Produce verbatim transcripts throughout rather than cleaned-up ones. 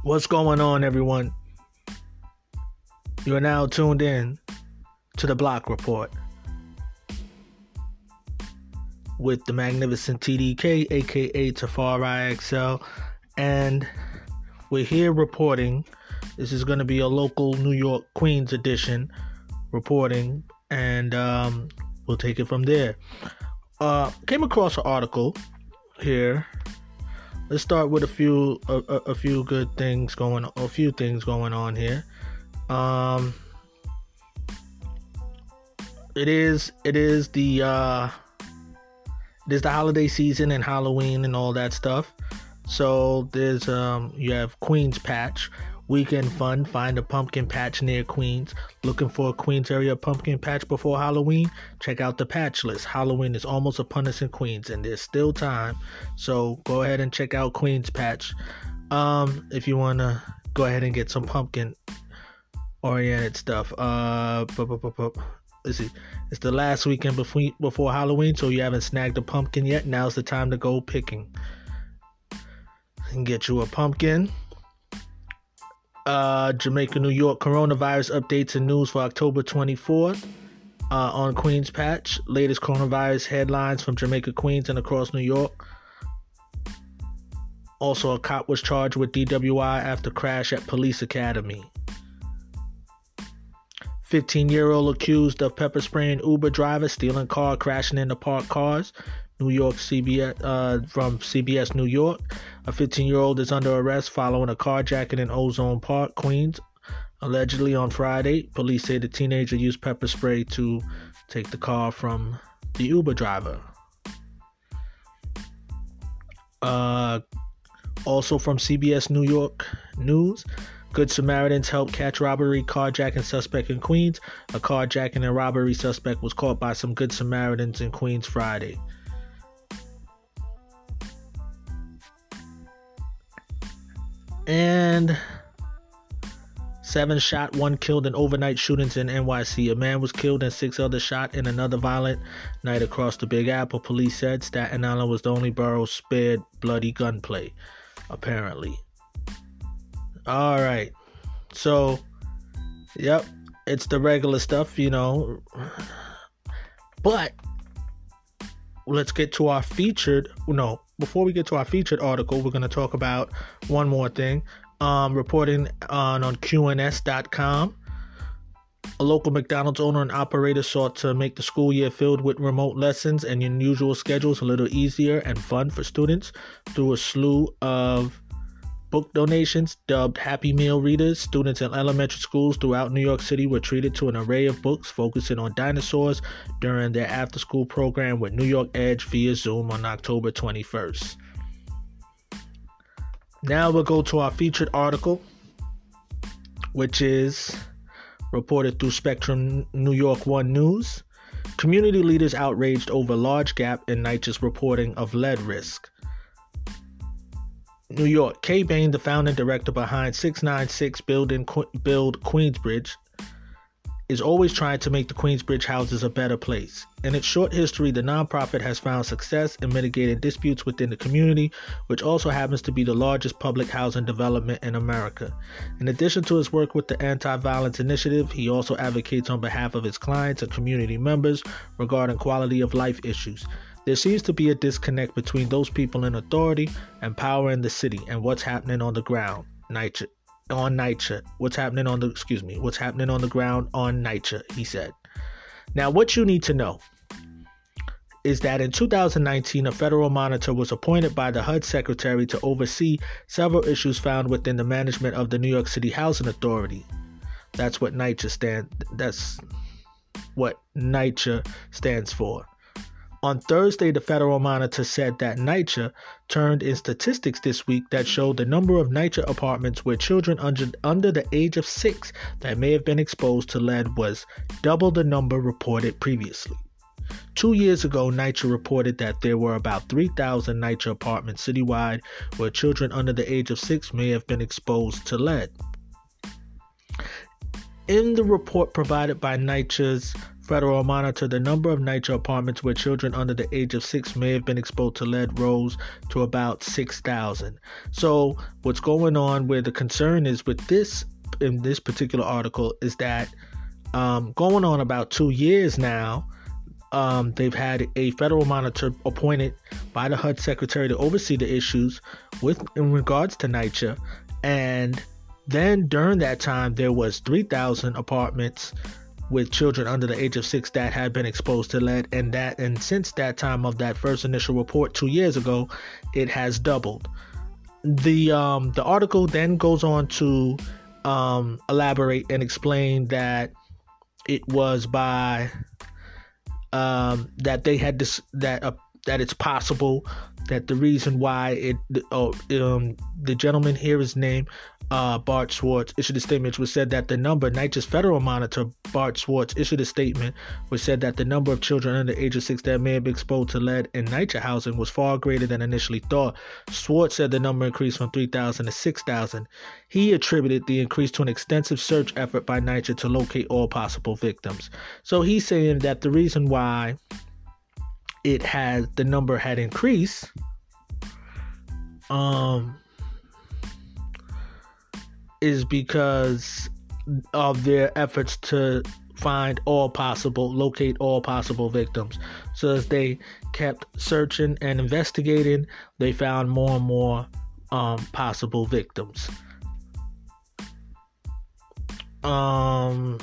What's going on, everyone? You are now tuned in to the Block Report with the magnificent T D K, aka Tafari X L, and we're here reporting. This is going to be a local New York Queens edition reporting, and um, we'll take it from there. Uh, came across an article here. Let's start with a few a, a, a few good things going a few things going on here. Um, it is it is the uh, it is the holiday season and Halloween and all that stuff. So there's um you have Queens Patch. Weekend fun, find a pumpkin patch near Queens. Looking for a Queens area pumpkin patch before Halloween? Check out the patch list. Halloween is almost upon us in Queens, and there's still time. So go ahead and check out Queens Patch. Um, if you want to go ahead and get some pumpkin oriented stuff. Uh, let's see. It's the last weekend before, before Halloween, so you haven't snagged a pumpkin yet. Now's the time to go picking. And get you a pumpkin. Uh, Jamaica, New York, coronavirus updates and news for October twenty-fourth uh, on Queens Patch. Latest coronavirus headlines from Jamaica, Queens, and across New York. Also, a cop was charged with D W I after crash at police academy. fifteen-year-old accused of pepper spraying Uber driver, stealing car, crashing into parked cars. New York C B S uh, from C B S New York. A fifteen-year-old is under arrest following a carjacking in Ozone Park, Queens. Allegedly on Friday, police say the teenager used pepper spray to take the car from the Uber driver. Uh, also from C B S New York News, Good Samaritans help catch robbery carjacking suspect in Queens. A carjacking and robbery suspect was caught by some Good Samaritans in Queens Friday. And seven shot, one killed in overnight shootings in N Y C. A man was killed and six others shot in another violent night across the Big Apple. Police said Staten Island was the only borough spared bloody gunplay, apparently. All right. So, yep, it's the regular stuff, you know. But let's get to our featured, no, before we get to our featured article, we're going to talk about one more thing. Um, reporting on, on Q N S dot com, a local McDonald's owner and operator sought to make the school year filled with remote lessons and unusual schedules a little easier and fun for students through a slew of book donations. Dubbed Happy Meal readers, students in elementary schools throughout New York City were treated to an array of books focusing on dinosaurs during their after-school program with New York Edge via Zoom on October twenty-first. Now we'll go to our featured article, which is reported through Spectrum New York One News. Community leaders outraged over large gap in NYCHA's reporting of lead risk. New York. Kay Bain, the founding director behind six ninety-six Build, in que- Build Queensbridge, is always trying to make the Queensbridge houses a better place. In its short history, the nonprofit has found success in mitigating disputes within the community, which also happens to be the largest public housing development in America. In addition to his work with the Anti-Violence Initiative, he also advocates on behalf of his clients and community members regarding quality of life issues. There seems to be a disconnect between those people in authority and power in the city and what's happening on the ground. NYCHA, on NYCHA, what's happening on the excuse me, what's happening on the ground on NYCHA, he said. Now, what you need to know is that in two thousand nineteen, a federal monitor was appointed by the H U D secretary to oversee several issues found within the management of the New York City Housing Authority. That's what NYCHA stand. That's what NYCHA stands for. On Thursday, the federal monitor said that NYCHA turned in statistics this week that showed the number of NYCHA apartments where children under, under the age of six that may have been exposed to lead was double the number reported previously. Two years ago, NYCHA reported that there were about three thousand NYCHA apartments citywide where children under the age of six may have been exposed to lead. In the report provided by NYCHA's federal monitor, the number of NYCHA apartments where children under the age of six may have been exposed to lead rose to about six thousand. So what's going on, where the concern is with this, in this particular article, is that um, going on about two years now, um, they've had a federal monitor appointed by the H U D secretary to oversee the issues with in regards to NYCHA. And then during that time, there was three thousand apartments with children under the age of six that had been exposed to lead, and that and since that time of that first initial report two years ago, it has doubled. The um, the article then goes on to um, elaborate and explain that it was by um, that they had this that uh, that it's possible that the reason why it oh um, the gentleman here, his name uh, Bart Schwartz, issued a statement which said that the number NYCHA's federal monitor Bart Schwartz issued a statement which said that the number of children under the age of six that may have been exposed to lead in NYCHA housing was far greater than initially thought. Schwartz said the number increased from three thousand to six thousand. He attributed the increase to an extensive search effort by NYCHA to locate all possible victims. So he's saying that the reason why it had the number had increased um is because of their efforts to find all possible locate all possible victims. So as they kept searching and investigating, they found more and more um possible victims. um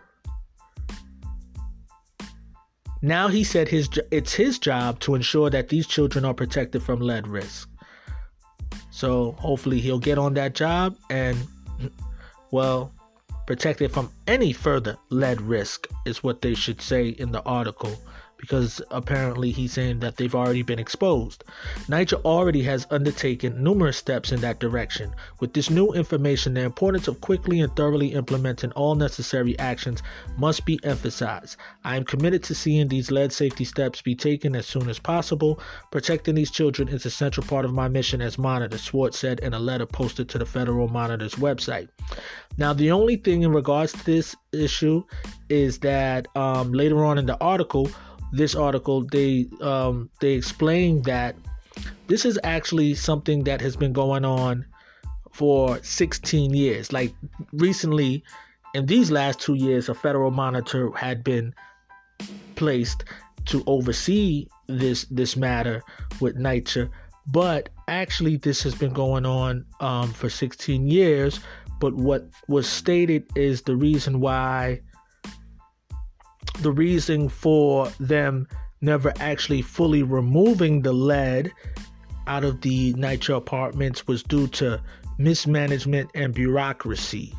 Now he said his it's his job to ensure that these children are protected from lead risk. So hopefully he'll get on that job and, well, protected from any further lead risk is what they should say in the article, because apparently he's saying that they've already been exposed. NYCHA already has undertaken numerous steps in that direction. With this new information, the importance of quickly and thoroughly implementing all necessary actions must be emphasized. I am committed to seeing these lead safety steps be taken as soon as possible. Protecting these children is a central part of my mission as monitor, Schwartz said in a letter posted to the Federal Monitor's website. Now, the only thing in regards to this issue is that um, later on in the article, This article, they um, they explain that this is actually something that has been going on for sixteen years. Like recently, in these last two years, a federal monitor had been placed to oversee this this matter with NYCHA. But actually, this has been going on um, for sixteen years. But what was stated is the reason why. The reason for them never actually fully removing the lead out of the NYCHA apartments was due to mismanagement and bureaucracy.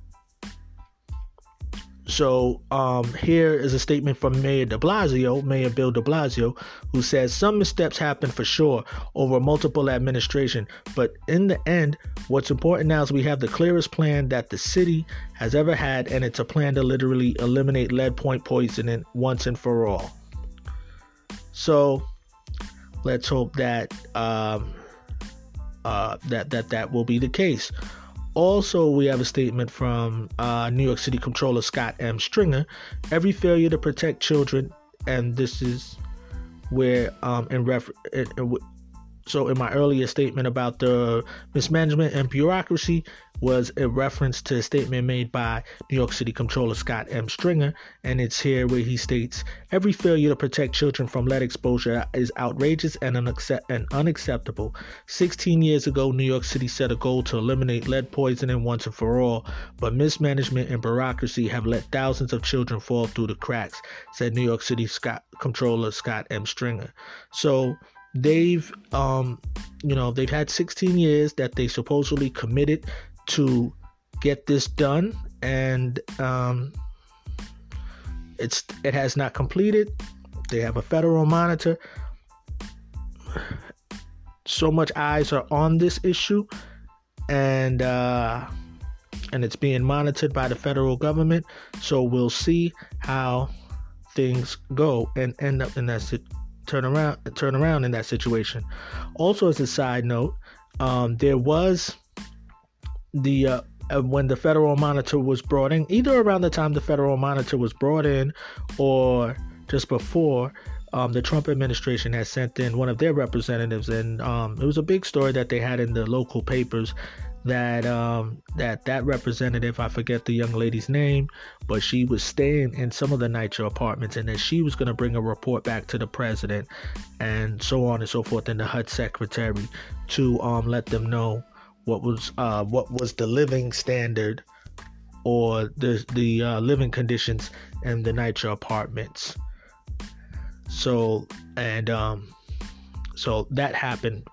So um, here is a statement from Mayor de Blasio, Mayor Bill de Blasio, who says some missteps happened for sure over multiple administration, but in the end, what's important now is we have the clearest plan that the city has ever had, and it's a plan to literally eliminate lead point poisoning once and for all. So let's hope that um, uh, that that that will be the case. Also, we have a statement from uh, New York City Comptroller Scott M. Stringer. Every failure to protect children, and this is where, um, in refer- in, in, so in my earlier statement about the mismanagement and bureaucracy was a reference to a statement made by New York City Comptroller Scott M. Stringer, and it's here where he states, every failure to protect children from lead exposure is outrageous and, unaccept- and unacceptable. sixteen years ago, New York City set a goal to eliminate lead poisoning once and for all, but mismanagement and bureaucracy have let thousands of children fall through the cracks, said New York City Scott, Comptroller Scott M. Stringer. So they've, um, you know, they've had sixteen years that they supposedly committed to get this done, and um, it's it has not completed. They have a federal monitor. So much eyes are on this issue, and uh, and it's being monitored by the federal government. So we'll see how things go and end up in that sit- turn around turn around in that situation. Also, as a side note, um, there was the uh, uh, when the Federal Monitor was brought in, either around the time the Federal Monitor was brought in or just before, um, the Trump administration had sent in one of their representatives, and um, it was a big story that they had in the local papers that um, that that representative, I forget the young lady's name, but she was staying in some of the NYCHA apartments, and that she was going to bring a report back to the president, and so on and so forth, and the H U D secretary to um, let them know what was uh, what was the living standard or the the uh, living conditions in the NYCHA apartments. So and um, so that happened,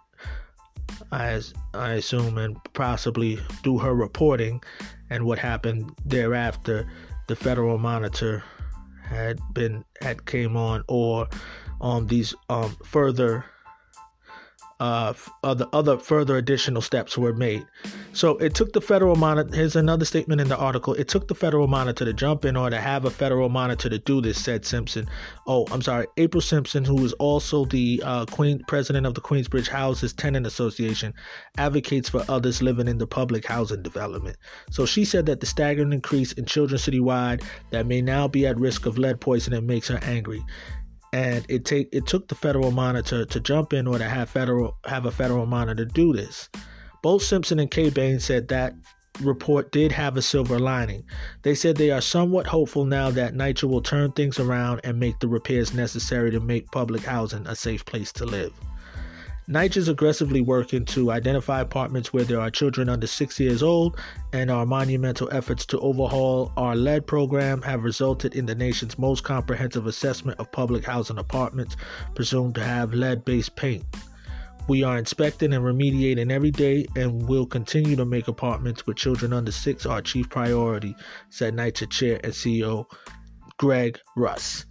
as I assume, and possibly through her reporting and what happened thereafter, the Federal Monitor had been had came on, or um these um further uh other other further additional steps were made. So it took the Federal Monitor, here's another statement in the article, it took the Federal Monitor to jump in, or to have a Federal Monitor to do this, said Simpson. Oh, I'm sorry, April Simpson, who is also the uh, Queen president of the Queensbridge Houses Tenant Association, advocates for others living in the public housing development. So she said that the staggering increase in children citywide that may now be at risk of lead poisoning makes her angry. And it take it took the Federal Monitor to jump in, or to have federal have a Federal Monitor do this. Both Simpson and Kay Bain said that report did have a silver lining. They said they are somewhat hopeful now that NYCHA will turn things around and make the repairs necessary to make public housing a safe place to live. NYCHA is aggressively working to identify apartments where there are children under six years old, and our monumental efforts to overhaul our lead program have resulted in the nation's most comprehensive assessment of public housing apartments presumed to have lead-based paint. We are inspecting and remediating every day, and will continue to make apartments with children under six our chief priority, said NYCHA Chair and C E O Greg Russ.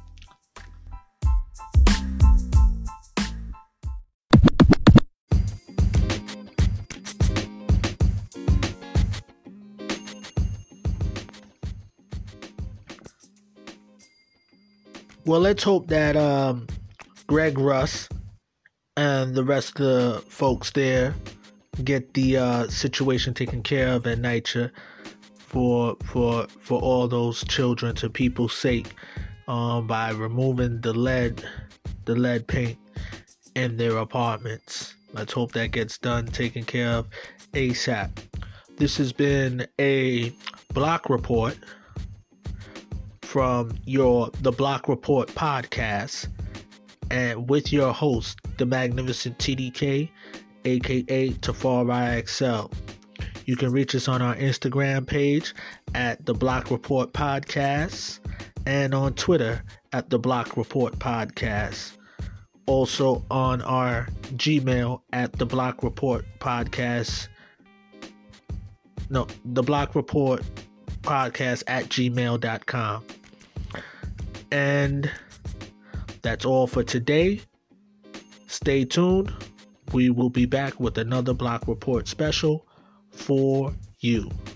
Well, let's hope that um, Greg Russ and the rest of the folks there get the uh, situation taken care of at NYCHA for for for all those children, to people's sake, um, by removing the lead the lead paint in their apartments. Let's hope that gets done, taken care of ASAP. This has been a Block Report from your The Block Report podcast, and with your host, the magnificent T D K, aka Tafari X L. You can reach us on our Instagram page at The Block Report Podcast, and on Twitter at The Block Report Podcast. Also on our Gmail at The Block Report Podcast. No, The Block Report Podcast at gmail dot com. And that's all for today. Stay tuned. We will be back with another Block Report special for you.